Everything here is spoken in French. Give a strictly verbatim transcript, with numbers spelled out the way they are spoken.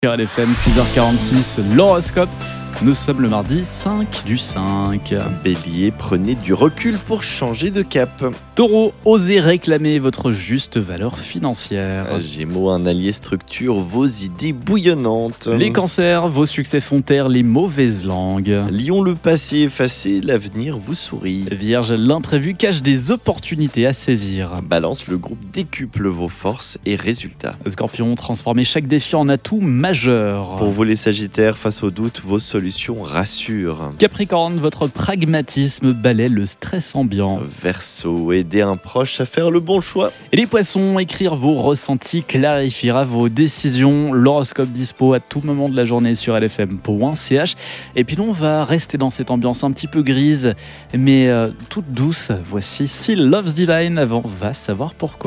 R L F M, six heures quarante-six, l'horoscope. Nous sommes le mardi cinq du cinq. Bélier, prenez du recul pour changer de cap. Taureau, osez réclamer votre juste valeur financière. Gémeaux, un allié structure vos idées bouillonnantes. Les cancers, vos succès font taire les mauvaises langues. Lion, le passé effacé, l'avenir vous sourit. Vierge, l'imprévu cache des opportunités à saisir. Balance, le groupe décuple vos forces et résultats. Scorpion, transformez chaque défi en atout majeur. Pour vous les sagittaires, face aux doutes, vos solutions rassurent. Capricorne, votre pragmatisme balaie le stress ambiant. Verseau, aider un proche à faire le bon choix. Et les poissons, écrire vos ressentis clarifiera vos décisions. L'horoscope dispo à tout moment de la journée sur l f m point c h. Et puis nous, on va rester dans cette ambiance un petit peu grise, mais euh, toute douce. Voici Still Loves Divine avant Va savoir pourquoi.